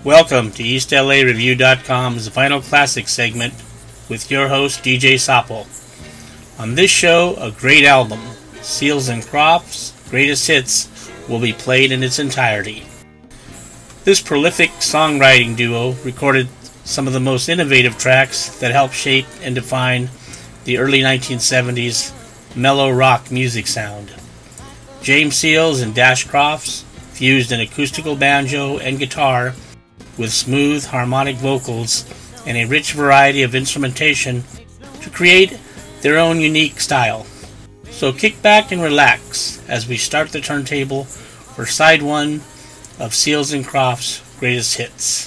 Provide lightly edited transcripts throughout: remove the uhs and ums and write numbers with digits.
Welcome to EastLAReview.com's Vinyl Classic segment with your host, DJ Soppel. On this show, a great album, Seals and Crofts' Greatest Hits, will be played in its entirety. This prolific songwriting duo recorded some of the most innovative tracks that helped shape and define the early 1970s mellow rock music sound. James Seals and Dash Crofts fused an acoustical banjo and guitar with smooth harmonic vocals and a rich variety of instrumentation to create their own unique style. So kick back and relax as we start the turntable for side one of Seals and Crofts' Greatest Hits.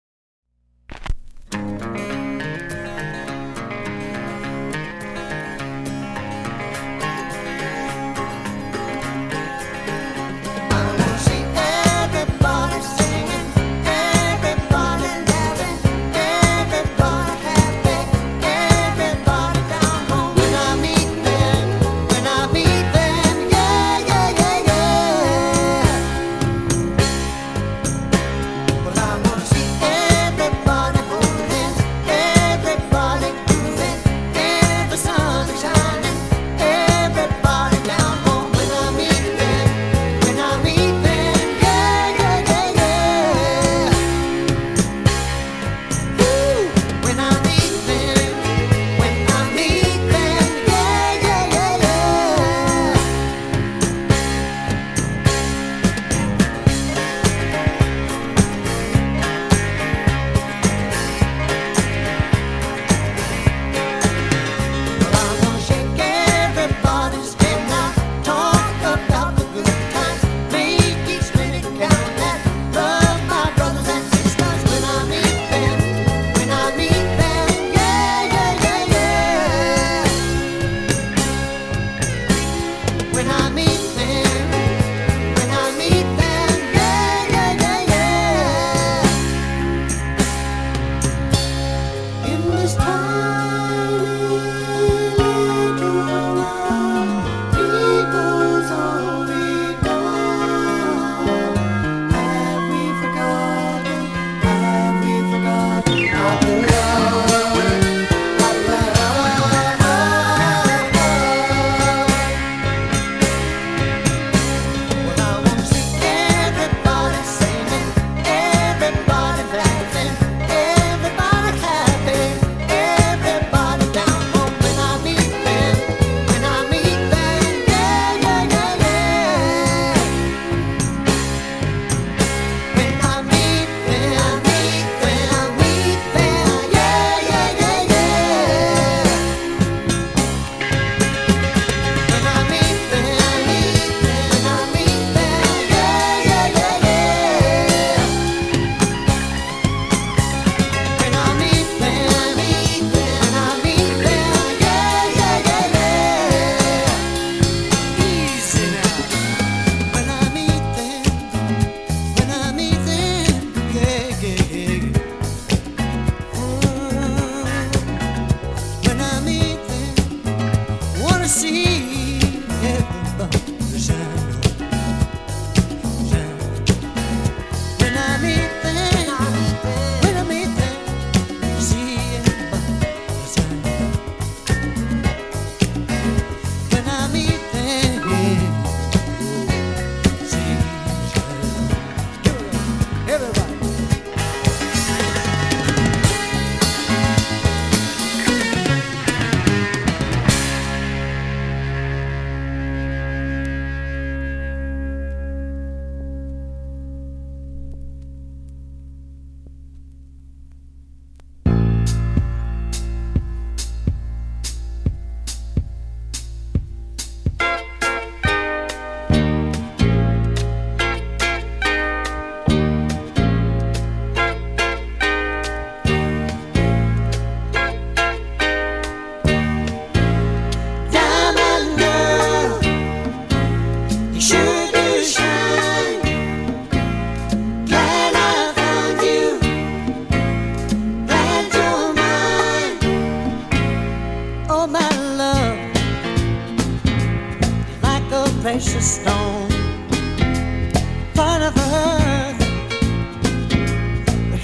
precious stone, part of earth,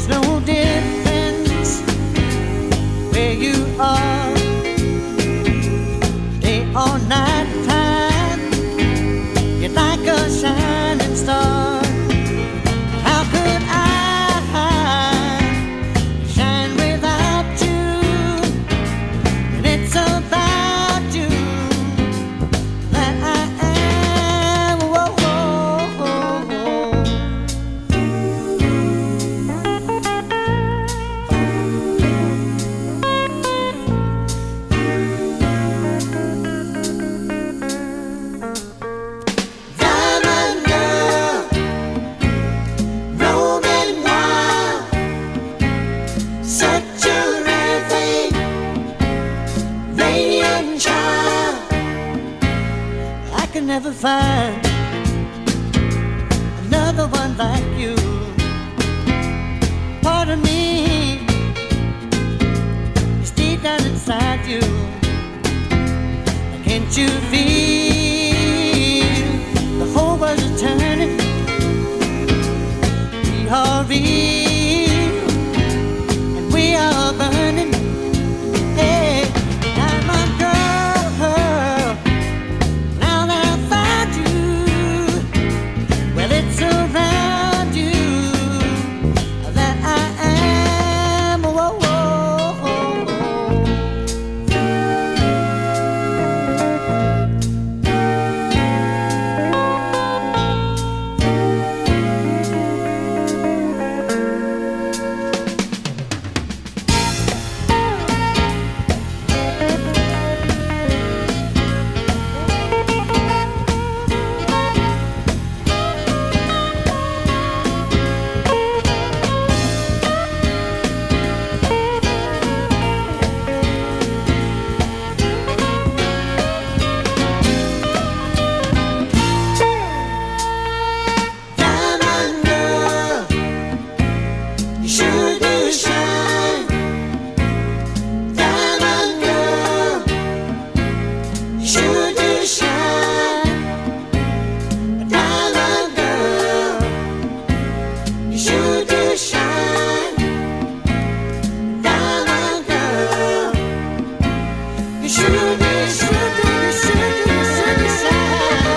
no difference where you are, day or night time. You're like a shining star. How could I shine without you? And it's about you that I am. Whoa, whoa, whoa, whoa. Diamond girl, roaming wild, such a rare thing, radiant child. I can never find another one like you. Part of me is deep down inside you. Can't you feel the whole world is turning? We are real and we are burning. Hey, diamond girl, now that I found you, well, it's around you that I am. Whoa, whoa, whoa, whoa. Diamond girl, you sure do shine. Diamond girl, you sure do shine. Diamond girl, you sure do shine. Diamond girl, you sure do, sure do, sure do, sure do shine.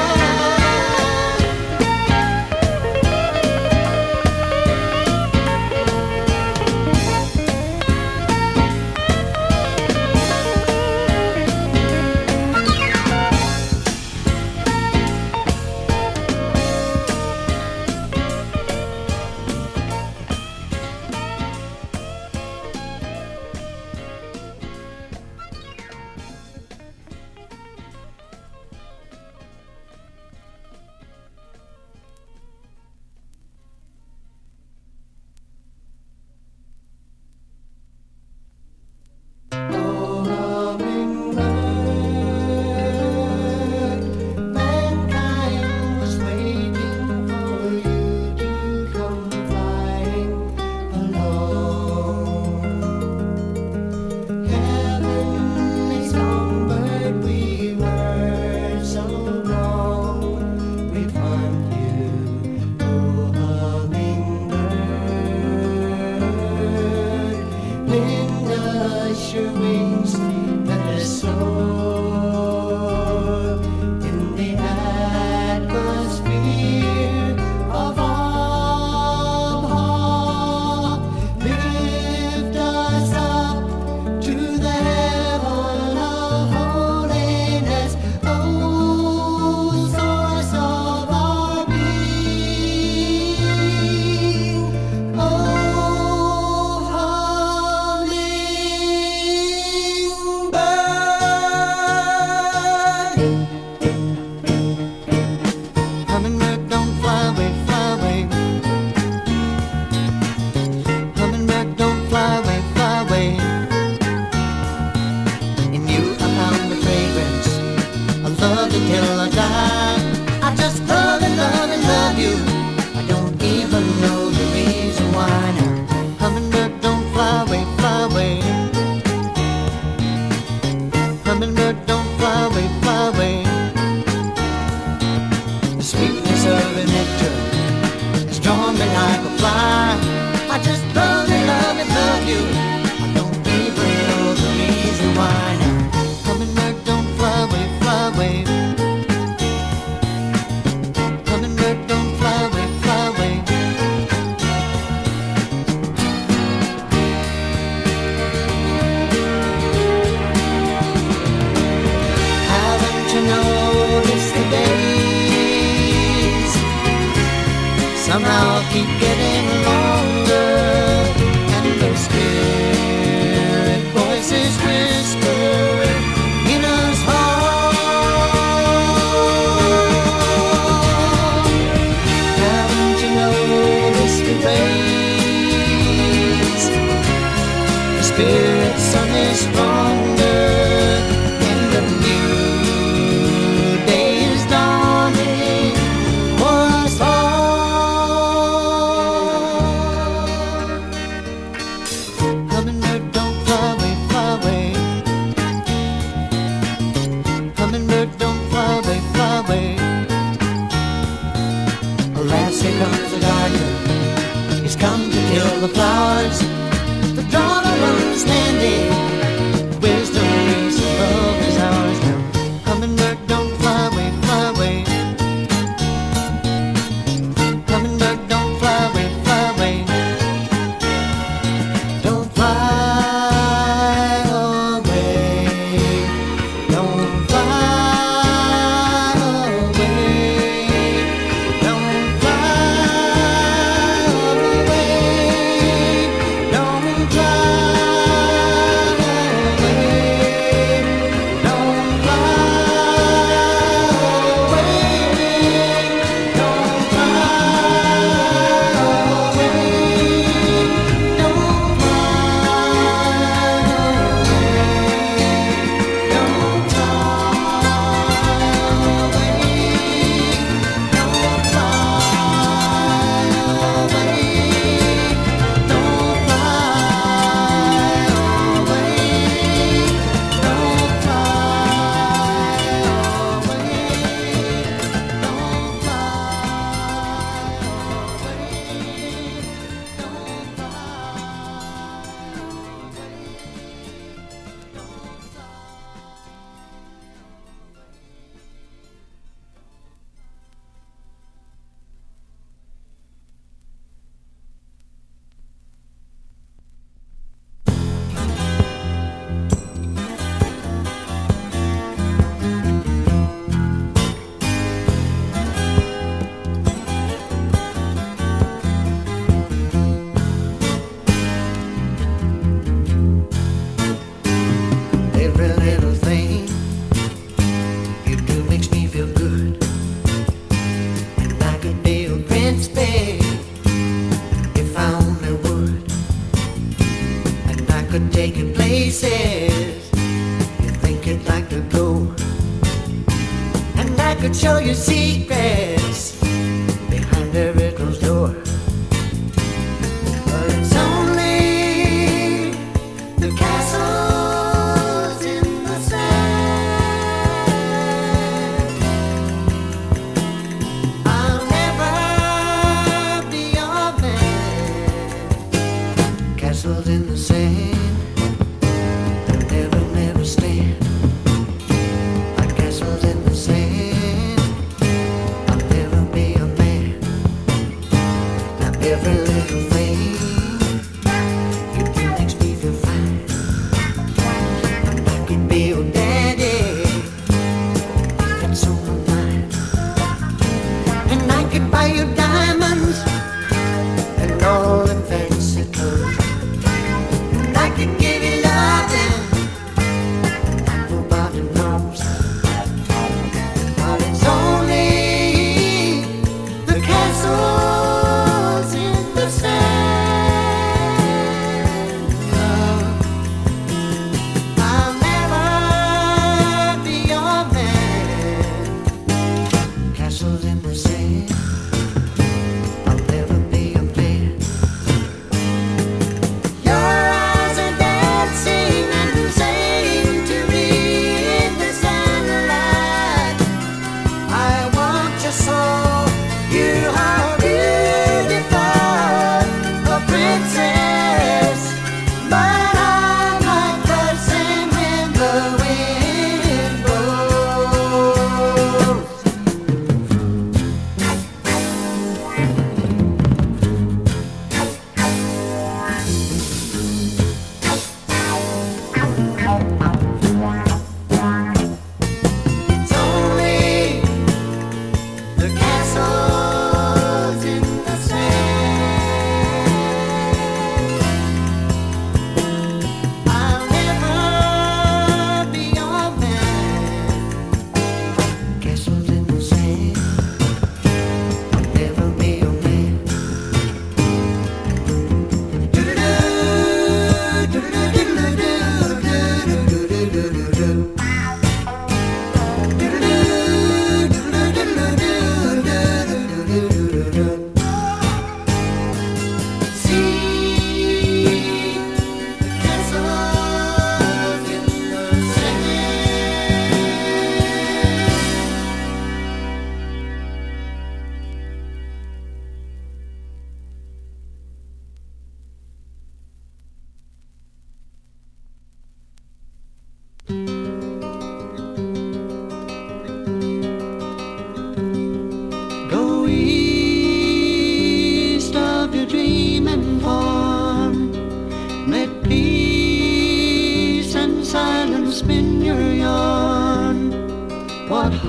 Mankind was waiting for you to come flying along. Heavenly songbird, we were so wrong. We found you, oh hummingbird. Lend us your wings, let us soar in the atmosphere of awe. Lift us up to the heaven of holiness, oh source of our being, oh hummingbird. Hummingbird, don't fly away, fly away. Hummingbird, don't fly away, fly away. In you I found the fragrance of love till I die. I just love and love and love you. I don't even know the reason why now. Hummingbird, don't fly away, fly away. Hummingbird, don't fly away, fly away. The sweetness of an nectar has drawn me like a fly. I just love somehow keep getting longer, and the spirit voices whisper in us heart. Haven't you noticed the rays? The spirit sun is stronger, and the new day is dawning for us all. Hummingbird, don't fly away, fly away. Hummingbird, don't fly away, fly away. Alas, here comes the gardener. He's come to kill the flowers. The dawn of understanding, wisdom, peace, and love is ours now. Hummingbird, don't fly away, fly away. Hummingbird, don't fly away, fly away. Don't fly away. Don't fly away. Don't fly away. Don't fly away. Don't fly away. Don't Every little thing you do makes me feel good, and I could be a prince, babe, if I only would. And I could take you places you think you'd like to go, and I could show you secrets behind every closed door. But it's only the castles in the sand. I'll never be your man. Castles in the sand, they'll never, never stand. Like castles in the sand, I'll never be a man.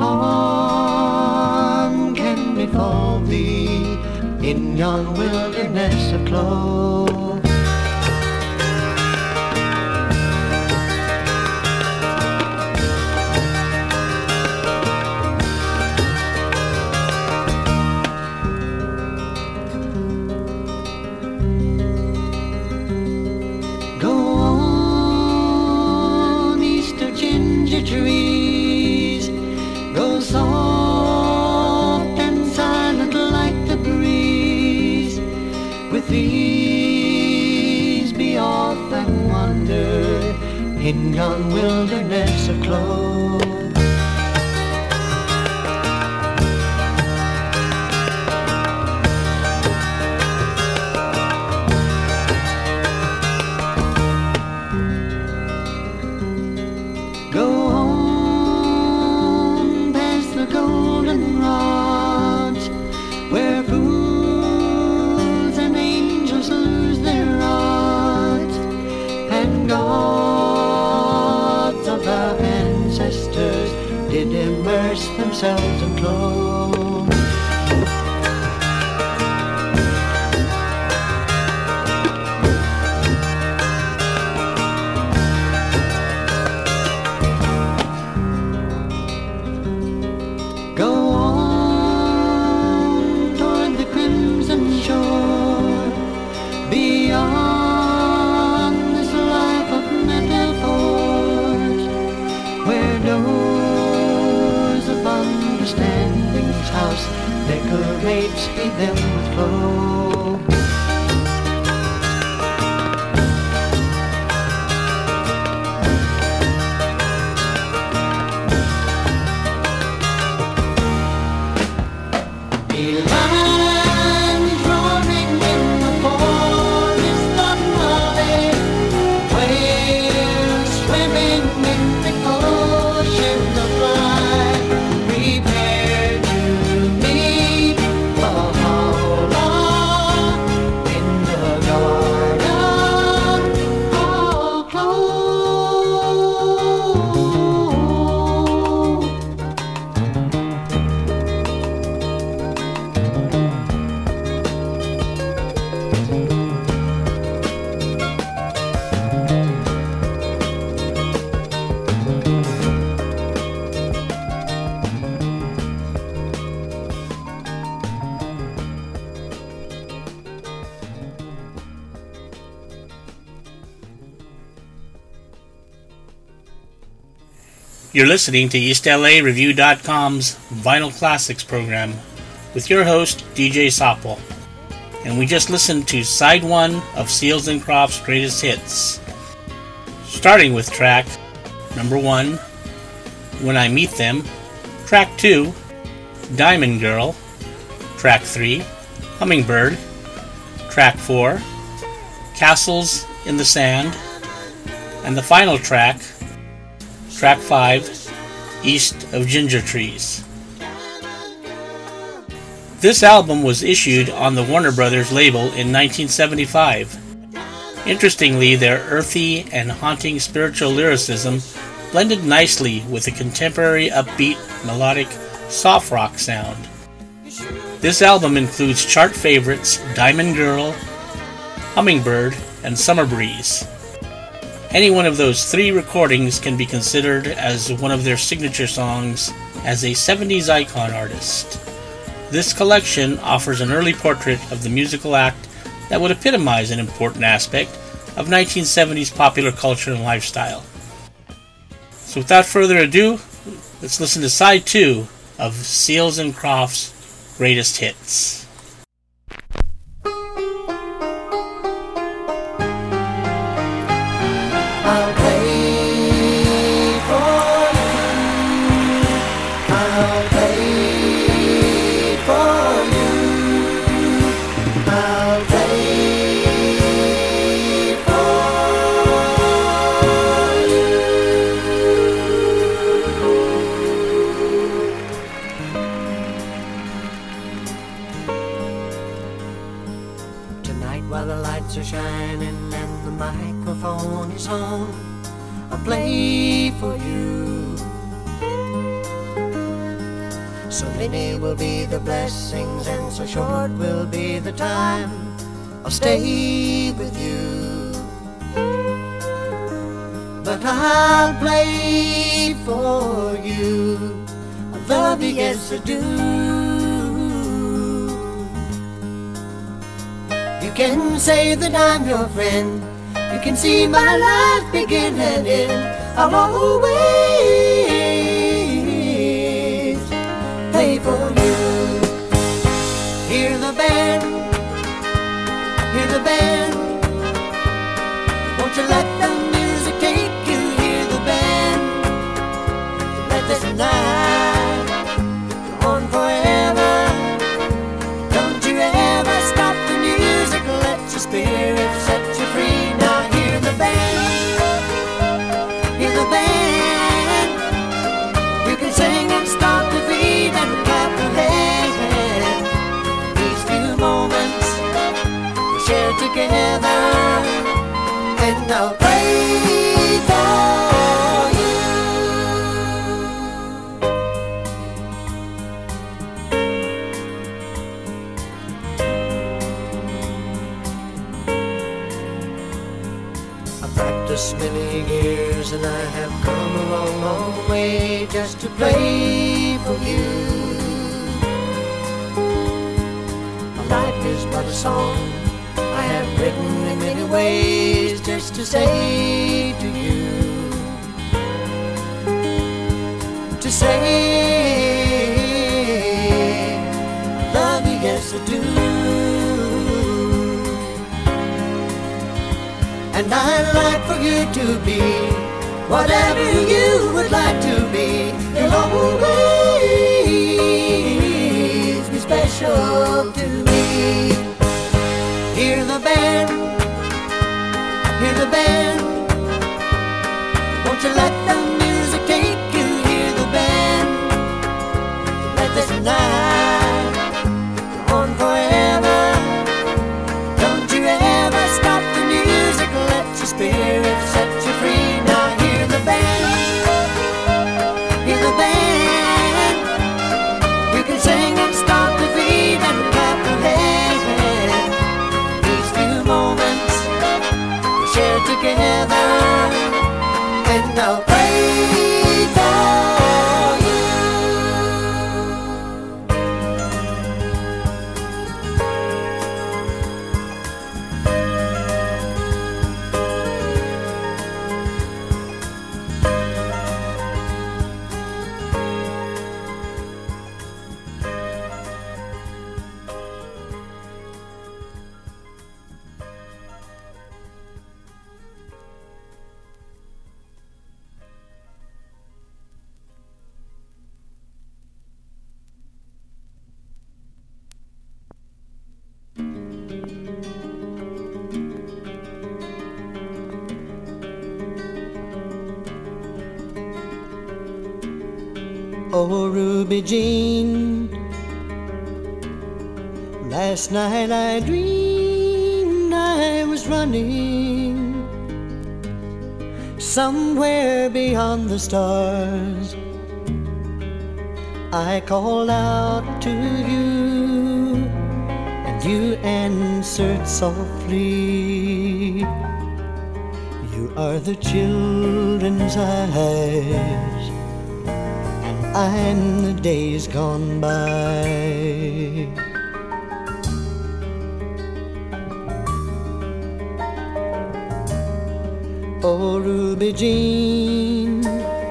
harm can befall thee in yon wilderness of clove. Trees go soft and silent like the breeze. With these be off and wander in yon wilderness of clove. Did immerse themselves in clove. Go on toward the crimson shore, beyond this life of metaphors, where understanding's house decorates he them with clove. Lions roaring in the forest of Mali, whales swimming in the ocean of light. Prepare to meet Baha'u'llah in the garden of clove. You're listening to EastLAReview.com's Vinyl Classics program with your host, DJ Soppel. And we just listened to Side 1 of Seals and Crofts' Greatest Hits. Starting with track number 1, When I Meet Them, track 2, Diamond Girl, track 3, Hummingbird, track 4, Castles in the Sand, and the final track, track 5, East of Ginger Trees. This album was issued on the Warner Brothers label in 1975. Interestingly, their earthy and haunting spiritual lyricism blended nicely with the contemporary upbeat, melodic, soft rock sound. This album includes chart favorites Diamond Girl, Hummingbird, and Summer Breeze. Any one of those 3 recordings can be considered as one of their signature songs as a 70s icon artist. This collection offers an early portrait of the musical act that would epitomize an important aspect of 1970s popular culture and lifestyle. So without further ado, let's listen to side 2 of Seals and Crofts' Greatest Hits. I'll play for you. I'll play for you. I'll play for you. Tonight while the lights are shining and the microphone is on, I'll play for you. So many will be the blessings and so short will be the time I'll stay with you. But I'll play for you. I love you, yes I do. You can say that I'm your friend. You can see my life begin and end. I'll always play for you. Hear the band, hear the band. Won't you let the music take you? Hear the band. Let this night go on forever. Don't you ever stop the music. Let your spirit set you free. Now hear the band, hear the band. You can sing and start to beat and clap your hands. These few moments we share together, and I'll pray for you. I've practiced many years and I have come a long, long way just to play for you. My life is but a song I have written in many ways just to say to you. To say I love you, yes I do. And I'd like for you to be whatever you would like to be. You'll always be special to me. Hear the band, hear the band. Won't you let the music take you? Hear the band. Let this night go on forever. Don't you ever stop the music. Let your spirit set you free. Now hear the band, hear the band. You can sing and start the beat and clap your hands. These few moments we share together, and I'll pray for you. Oh, Ruby Jean, last night I dreamed I was running somewhere beyond the stars. I called out to you and you answered softly. You are the children's eyes, I'm the days gone by. Oh, Ruby Jean,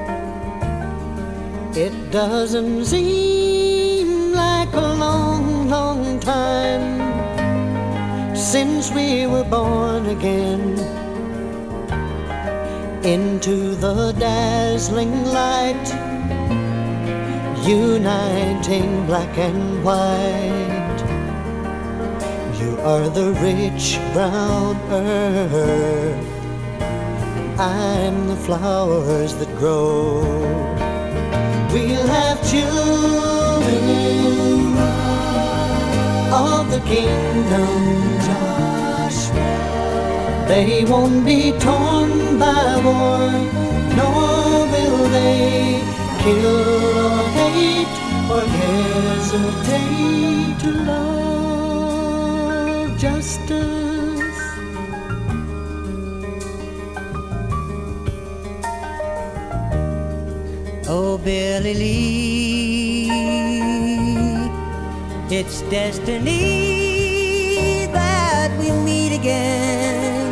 it doesn't seem like a long, long time since we were born again into the dazzling light, uniting black and white. You are the rich brown earth, and I'm the flowers that grow. We'll have children of the kingdom. They won't be torn by war, nor will they kill or hate or care. hesitate to love justice. Oh, Billy Lee, it's destiny that we meet again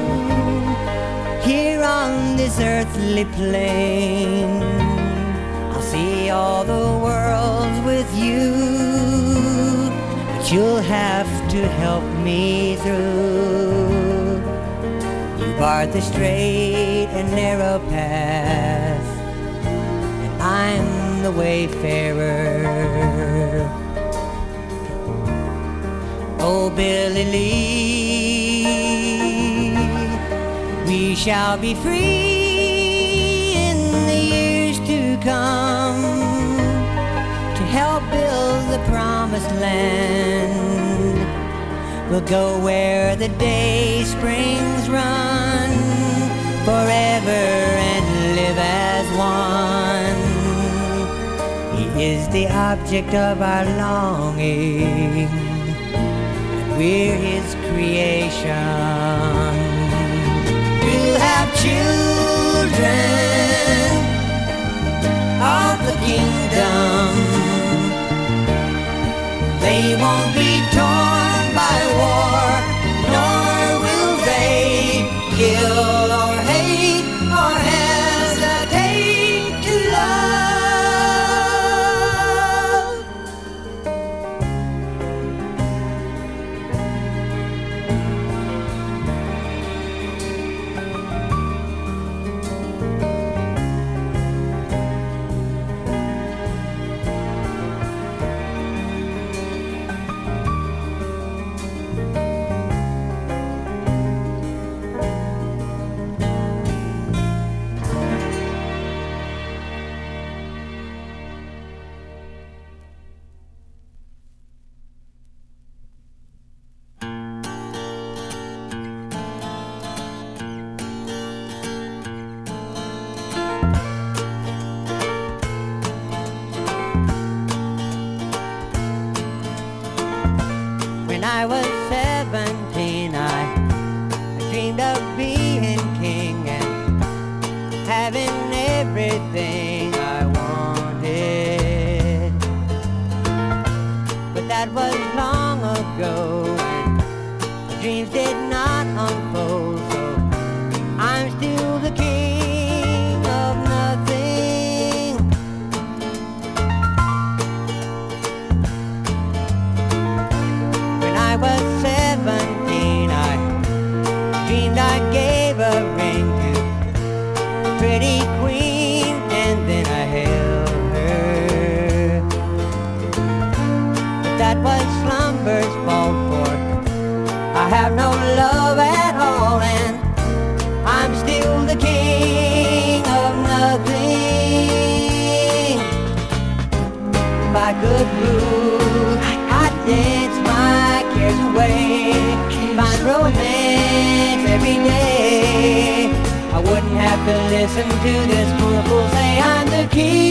here on this earthly plane. I'll see all the worlds with you, but you'll have to help me through. You barred the straight and narrow path, I'm the wayfarer. Oh, Billy Lee, we shall be free in the years to come to help build the promised land. We'll go where the day springs run forever and live as one. Is the object of our longing, and we're his creation. We'll have children of the kingdom. They won't be torn by war, nor will they kill or hate or hesitate to love. When I was 17, I dreamed of being king and having everything I wanted. But that was long ago, and my dreams did not unfold, so I'm still the king of nothing. When I was 17, I dreamed I gave a ring to a pretty queen, and then I held her. But that was slumber's fault, for I have no love at all, and I'm still the king of nothing. If I could rule, I'd dance my cares away, find romance every day. I wouldn't have to listen to this poor fool say I'm the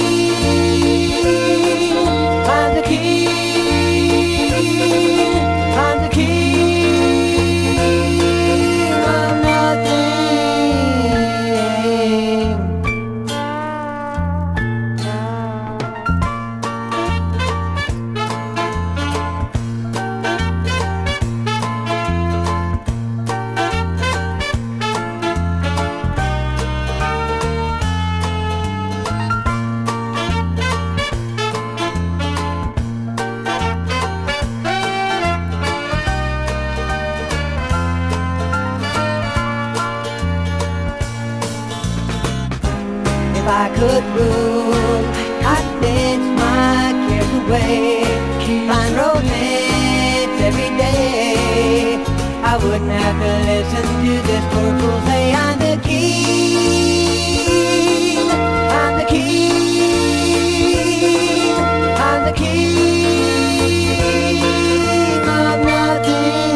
king, I'm the king, I'm the king of nothing. If I could rule, I'd dance my cares away, find romance every day. I wouldn't have to listen to this poor fool say I'm the king, I'm the king, I'm the king of nothing.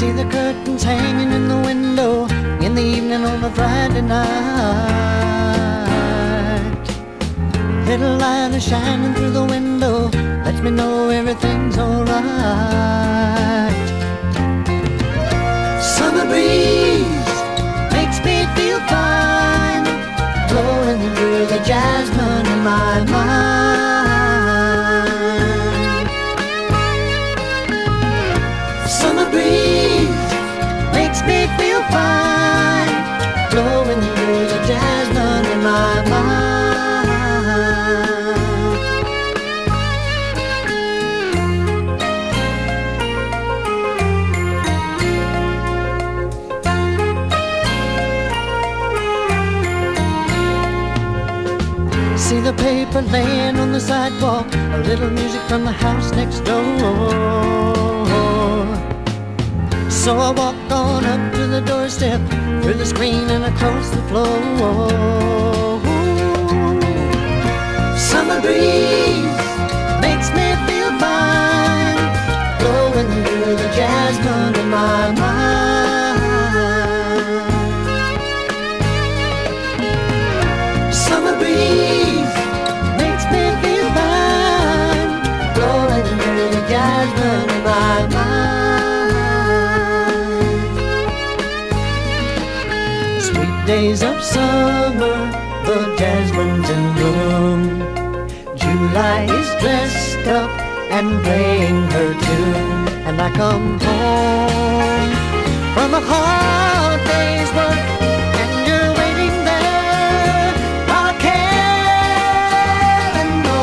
See the curtains hanging in the window in the evening on a Friday night. Little light is shining through the window, lets me know everything's alright. Summer breeze makes me feel fine, blowing through the jasmine in my mind. Summer breeze makes me feel fine, blowing through the jasmine in my mind. See the paper laying on the sidewalk, a little music from the house next door. So I walked on up to the doorstep, through the screen and across the floor. Summer breeze makes me feel fine, blowing through the jasmine in my mind. Summer breeze makes me feel fine, blowing through the jasmine in my mind. Sweet days of summer, the jasmine's in bloom. July is dressed up and playing her tune, and I come home from a hard day's work, and you're waiting there, our care in the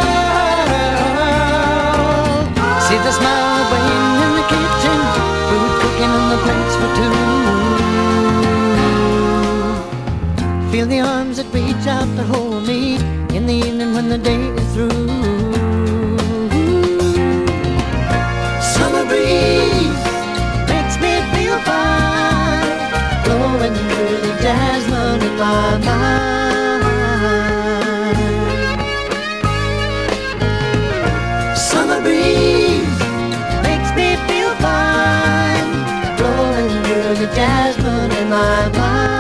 world. See the smile waiting in the kitchen, food cooking on the plates for two. Feel the arms that reach out to hold me in the evening when the day is through. Summer breeze makes me feel fine, blowing through the jasmine in my mind. Summer breeze makes me feel fine, blowing through the jasmine in my mind.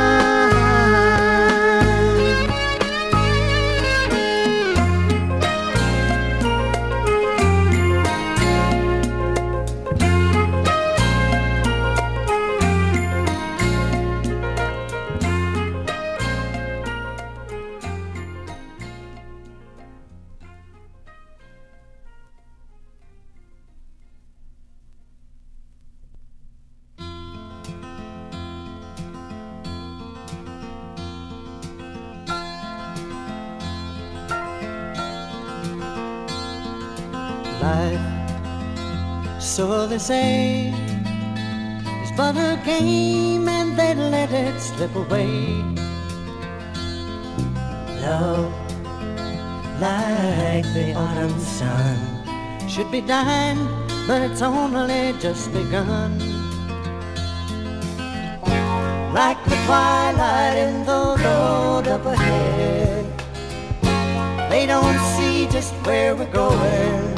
Life, so they say, is but a game and they let it slip away. Love, like the autumn sun, should be dying, but it's only just begun. Like the twilight in the road up ahead, they don't see just where we're going.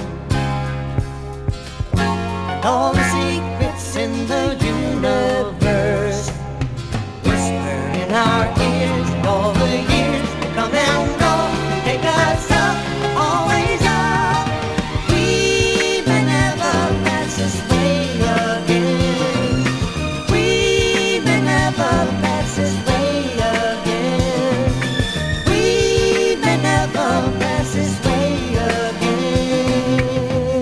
All the secrets in the universe whisper in our ears. All the years come and go, take us up, always up. We may never pass this way again. We may never pass this way again. We may never pass this way again.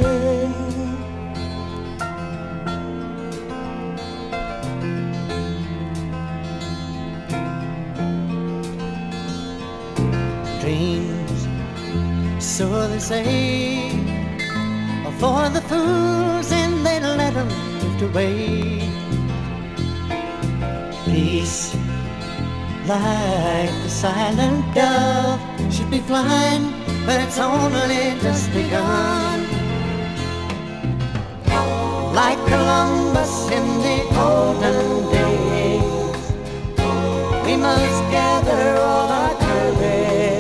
Dreams, so they say, are for the fools and they let them drift away. Peace, like the silent dove, should be flying, but it's only just begun. Like Columbus in the olden days, we must gather all our courage,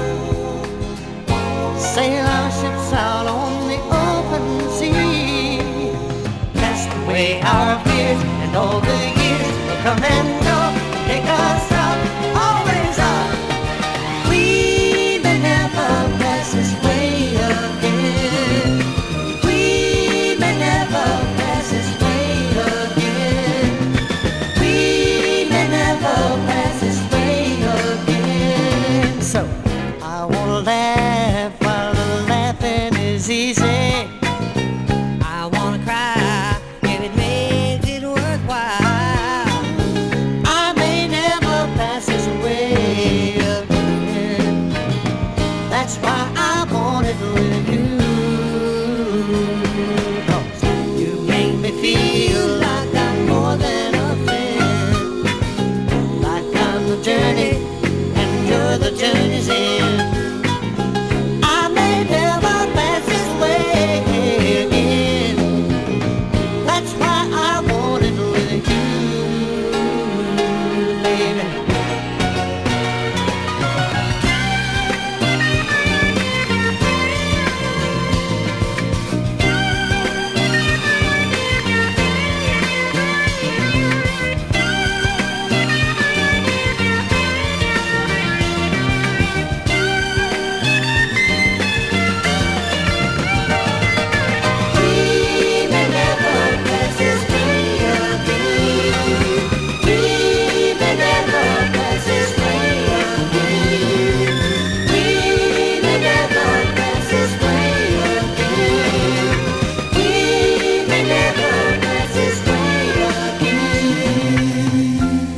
sail our ships out on the open sea, cast away our fears And all the years will come and go, take us up, always up. We may never pass this way again. We may never pass this way again. We may never pass this way again. So I wanna laugh while the laughing is easy. I wanna cry if it makes it worthwhile. I may never pass this way again. That's why I want it with you. 'Cause you make me feel like I'm more than a friend. Like I'm the journey and you're the journey's end. I may never pass this way again. That's why I want it with you, baby. We may never pass this way again. We may never pass this way again. We may never pass this way again. We may never pass this way again.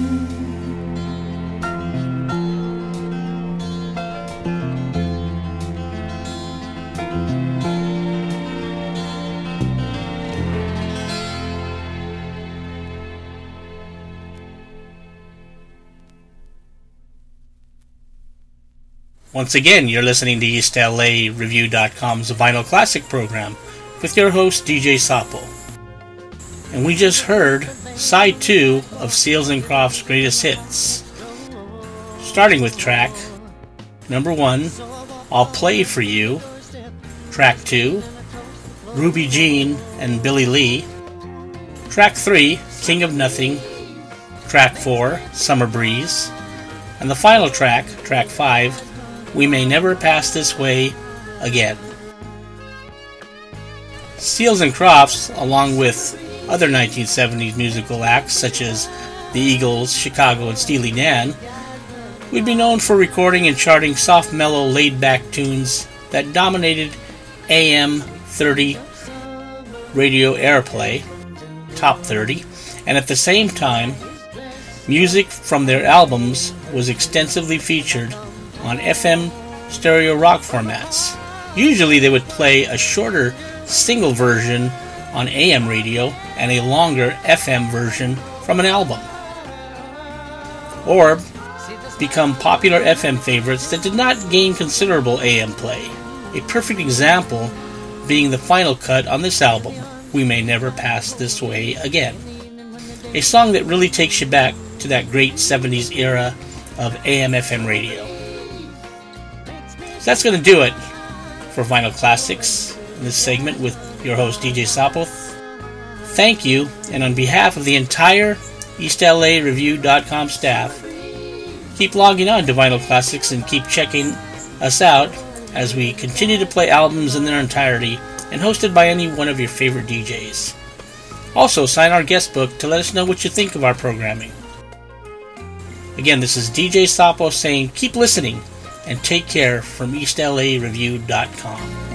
Once again, you're listening to EastLAReview.com's Vinyl Classic program with your host, DJ Sapo. And we just heard Side 2 of Seals and Crofts' Greatest Hits. Starting with track number 1, I'll Play For You. Track 2, Ruby Jean and Billy Lee. Track 3, King of Nothing. Track 4, Summer Breeze. And the final track, track 5, We May Never Pass This Way Again. Seals and Crofts, along with other 1970s musical acts such as the Eagles, Chicago, and Steely Dan, would be known for recording and charting soft, mellow, laid-back tunes that dominated AM 30 radio airplay, top 30, and at the same time, music from their albums was extensively featured on FM stereo rock formats. Usually they would play a shorter single version on AM radio and a longer FM version from an album, or become popular FM favorites that did not gain considerable AM play. A perfect example being the final cut on this album, We May Never Pass This Way Again. A song that really takes you back to that great 70s era of AM/FM radio. So that's going to do it for Vinyl Classics in this segment with your host DJ Sapo. Thank you, and on behalf of the entire EastLAReview.com staff, keep logging on to Vinyl Classics and keep checking us out as we continue to play albums in their entirety and hosted by any one of your favorite DJs. Also, sign our guest book to let us know what you think of our programming. Again, this is DJ Sapo saying keep listening and take care from EastLAReview.com.